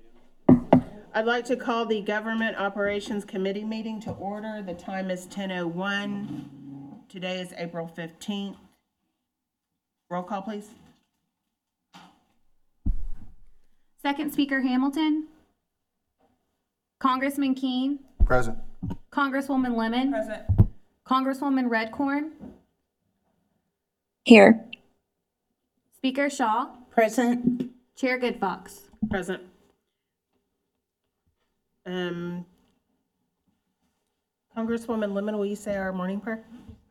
I'd like to call the Government Operations Committee meeting to order. The time is 10:01. Today is April 15th. Roll call, please. Second Speaker Hamilton. Congressman Keene. Present. Congresswoman Lemon. Present. Congresswoman Redcorn. Here. Speaker Shaw. Present. Chair Goodfox. Present. Congresswoman Lemon, will you say our morning prayer?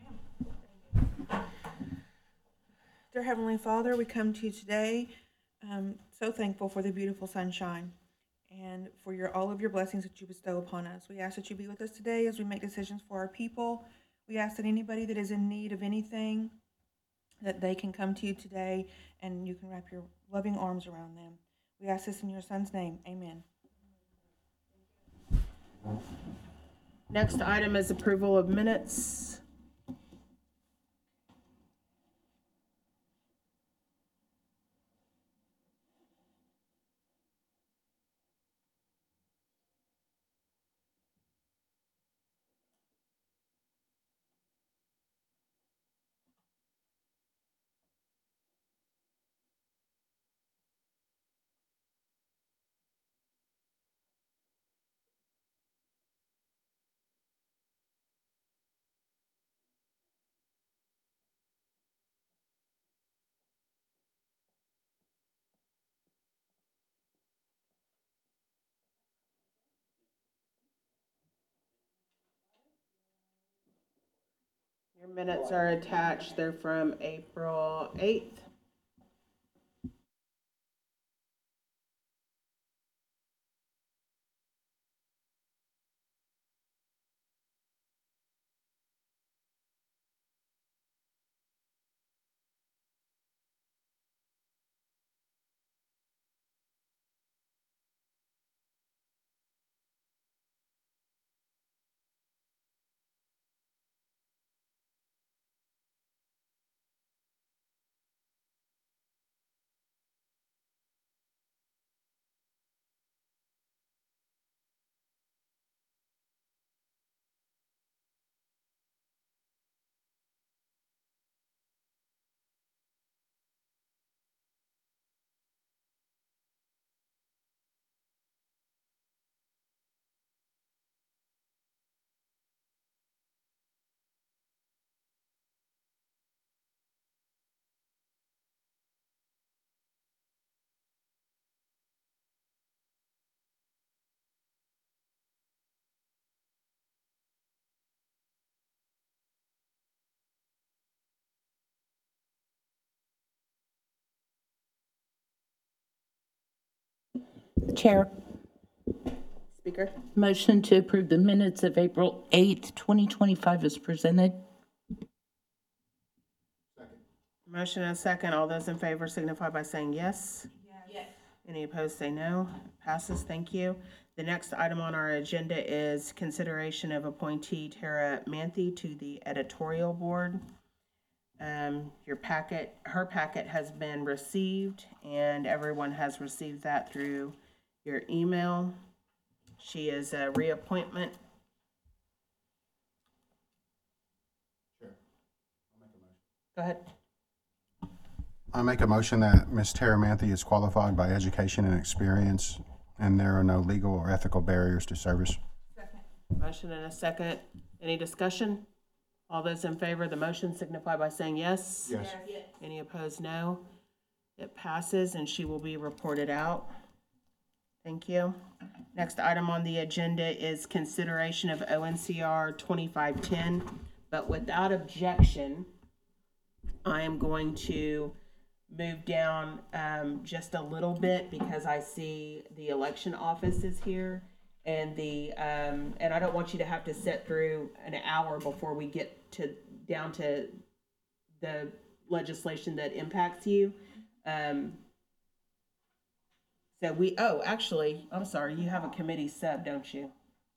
Dear Heavenly Father, we come to you today so thankful for the beautiful sunshine and for all of your blessings that you bestow upon us. We ask that you be with us today as we make decisions for our people. We ask that anybody that is in need of anything, that they can come to you today and you can wrap your loving arms around them. We ask this in your Son's name. Amen. Next item is approval of minutes. Your minutes are attached. They're from April 8th. Chair, Speaker. motion to approve the minutes of April 8th, 2025 is presented. Motion and a second. All those in favor signify by saying yes. Yes. Any opposed say no. Passes. Thank you. The next item on our agenda is consideration of appointee Tara Manthe to the editorial board. Her packet has been received, and everyone has received that through your email. She is a reappointment. Sure. Go ahead. I make a motion that Ms. Tara Manthe is qualified by education and experience, and there are no legal or ethical barriers to service. Motion and a second. Any discussion? All those in favor of the motion signify by saying yes. Yes. Any opposed, no. It passes and she will be reported out. Thank you. Next item on the agenda is consideration of ONCR 2510, but without objection, I am going to move down just a little bit because I see the election office is here, and and I don't want you to have to sit through an hour before we get down to the legislation that impacts you. So actually, I'm sorry, you have a committee sub, don't you?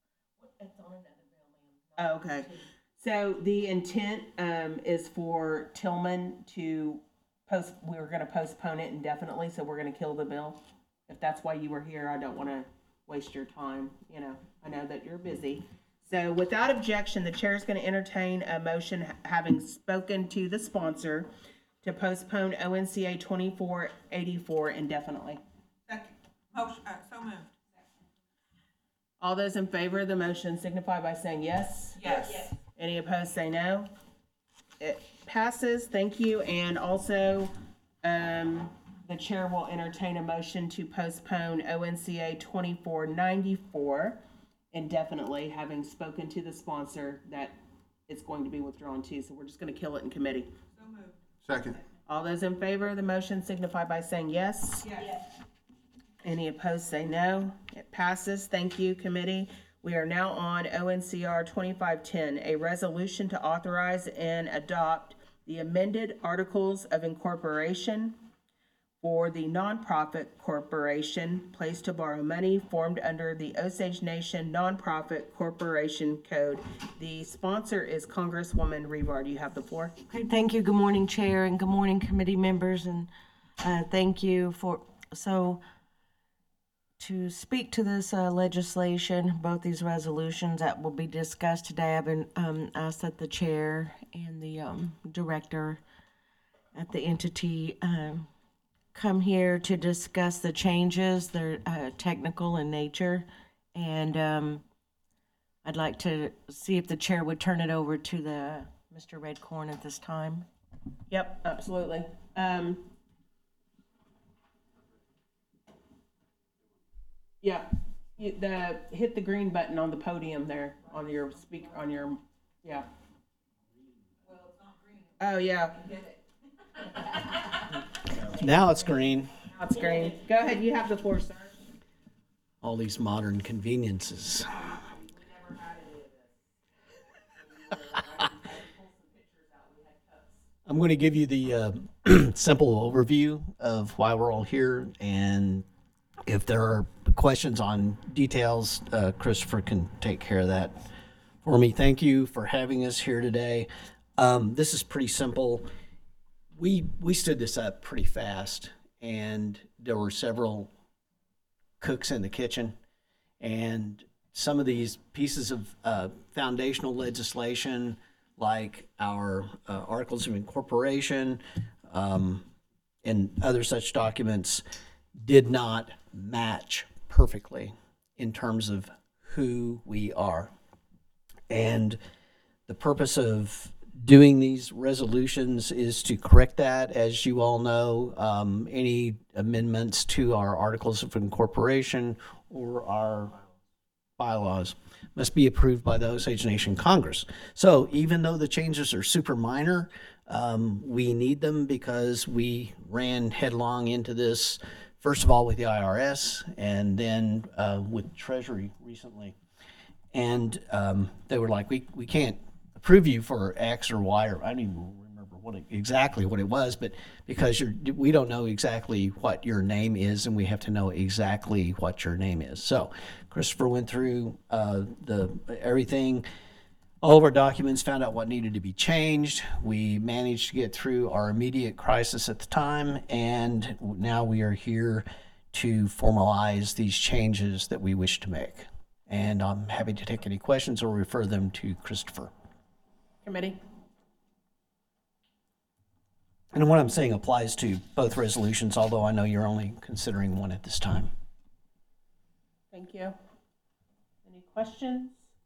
Oh, okay. So the intent is for Tillman to we were going to postpone it indefinitely, so we're going to kill the bill. if that's why you were here, I don't want to waste your time, you know, I know that you're busy. So without objection, the chair is going to entertain a motion, having spoken to the sponsor, to postpone ONCA 2484 indefinitely. Second. Motion, so moved. All those in favor of the motion signify by saying yes. Yes. Any opposed, say no. It passes, thank you. And also, the chair will entertain a motion to postpone ONCA 2494 indefinitely, having spoken to the sponsor that it's going to be withdrawn too, so we're just gonna kill it in committee. So moved. Second. All those in favor of the motion signify by saying yes. Yes. Any opposed, say no. It passes. Thank you, committee. We are now on ONCR 2510, a resolution to authorize and adopt the amended Articles of Incorporation for the nonprofit corporation Place to Borrow Money formed under the Osage Nation Nonprofit Corporation Code. The sponsor is Congresswoman Rebar. You have the floor. Okay, thank you. Good morning, Chair, and good morning, committee members, and thank you for, to speak to this legislation, both these resolutions that will be discussed today, I've been asked that the chair and the director at the entity come here to discuss the changes. They're technical in nature, and I'd like to see if the chair would turn it over to Mr. Redcorn at this time. Yep, absolutely. Yeah, hit the green button on the podium there, on your speaker, on your, yeah. Well, it's not green. Oh, yeah. Now it's green. Now it's green. Go ahead, you have the floor, sir. All these modern conveniences. I'm going to give you the simple overview of why we're all here, and if there are questions on details, Christopher can take care of that for me. Thank you for having us here today. This is pretty simple. We stood this up pretty fast, and there were several cooks in the kitchen, and some of these pieces of foundational legislation, like our Articles of Incorporation and other such documents, did not match perfectly in terms of who we are. And the purpose of doing these resolutions is to correct that. As you all know, any amendments to our Articles of Incorporation or our bylaws must be approved by the Osage Nation Congress. So even though the changes are super minor, we need them because we ran headlong into this, first of all with the IRS and then with Treasury recently. And they were like, we can't approve you for X or Y, or I don't even remember exactly what it was, but because we don't know exactly what your name is, and we have to know exactly what your name is. So Christopher went through everything, all of our documents, found out what needed to be changed. We managed to get through our immediate crisis at the time, and now we are here to formalize these changes that we wish to make. And I'm happy to take any questions or refer them to Christopher. Committee? And what I'm saying applies to both resolutions, although I know you're only considering one at this time. Thank you. Any questions?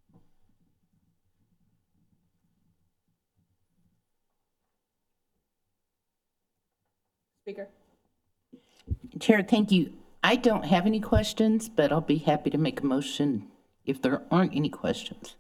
Speaker? Chair, thank you. I don't have any questions, but I'll be happy to make a motion if there aren't any questions.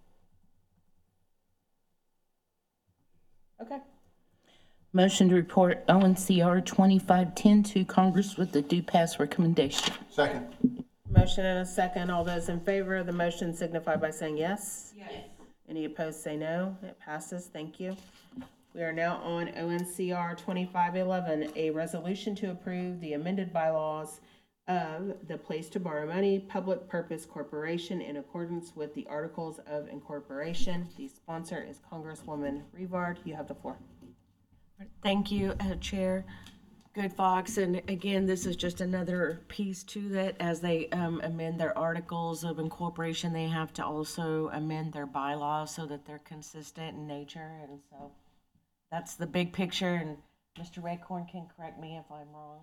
Okay. Motion to report ONCR 2510 to Congress with the due pass recommendation. Second. Motion and a second. All those in favor of the motion signify by saying yes. Yes. Any opposed, say no. It passes. Thank you. We are now on ONCR 2511, a resolution to approve the amended bylaws of the Place to Borrow Money Public Purpose Corporation in accordance with the Articles of Incorporation. The sponsor is Congresswoman Rivard. You have the floor. Thank you, Chair. Good, Fox, and again, this is just another piece to that. As they amend their articles of incorporation, they have to also amend their bylaws so that they're consistent in nature, and so that's the big picture, and Mr. Redcorn can correct me if I'm wrong.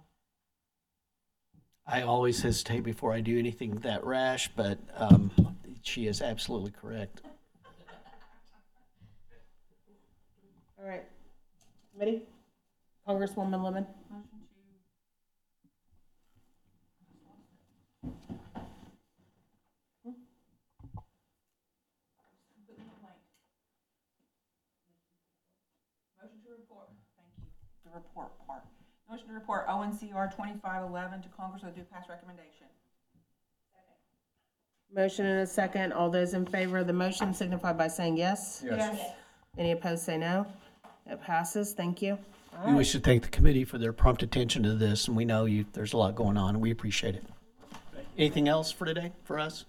I always hesitate before I do anything that rash, but she is absolutely correct. All right. Committee? Congresswoman Lemon? The report part. Motion to report ONCR 2511 to Congress with a due pass recommendation. Motion and a second. All those in favor of the motion signify by saying yes. Yes. Any opposed, say no. It passes. Thank you. We wish to thank the committee for their prompt attention to this, and we know there's a lot going on, and we appreciate it. Anything else for today, for us?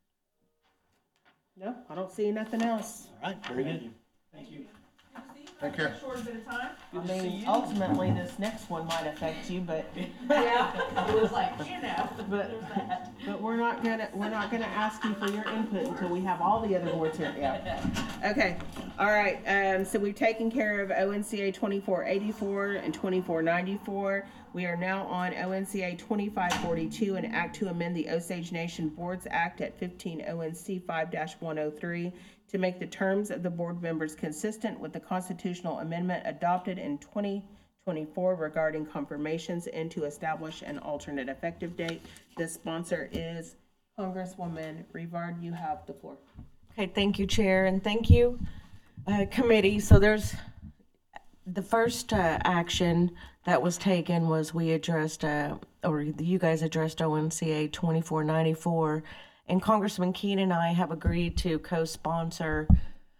No, I don't see nothing else. All right, very good. Take care. Short bit of time. I mean, ultimately, this next one might affect you, but. Yeah, it was like, But we're not gonna ask you for your input until we have all the other boards here, yeah. Okay, all right, so we've taken care of ONCA 2484 and 2494. We are now on ONCA 2542, an act to amend the Osage Nation Boards Act at 15 ONC 5-103 to make the terms of the board members consistent with the constitutional amendment adopted in 2024 regarding confirmations and to establish an alternate effective date. The sponsor is Congresswoman Rivard. You have the floor. Okay, thank you, Chair, and thank you, committee. So there's, the first action that was taken was we addressed, or you guys addressed ONCA 2494, and Congressman Keene and I have agreed to co-sponsor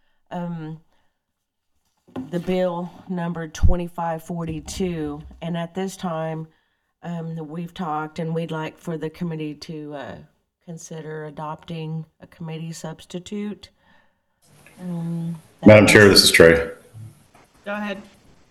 the bill number 2542, and at this time, we've talked and we'd like for the committee to consider adopting a committee substitute. Madam Chair, this is Trey. Go ahead.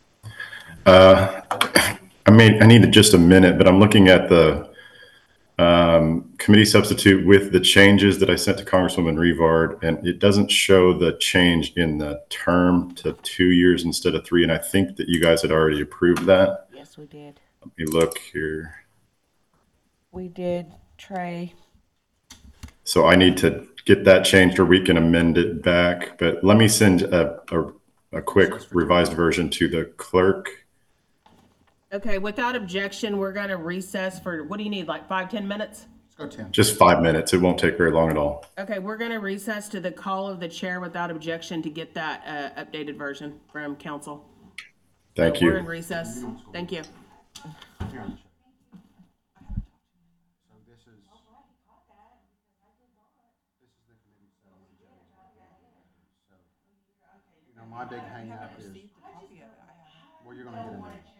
I need just a minute, but I'm looking at the committee substitute with the changes that I sent to Congresswoman Rivard, and it doesn't show the change in the term to 2 years instead of 3, and I think that you guys had already approved that. Yes, we did. Let me look here. We did, Trey. So I need to get that changed, or we can amend it back, but let me send a quick revised version to the clerk. Okay, without objection, we're gonna recess for, what do you need, like 5-10 minutes? Let's go 10. Just 5 minutes. It won't take very long at all. Okay, we're gonna recess to the call of the chair without objection to get that updated version from council. Thank We're in you. recess. Thank you. Here, so this is the committee settlement. So, my big hang up is, well, you're gonna get a new.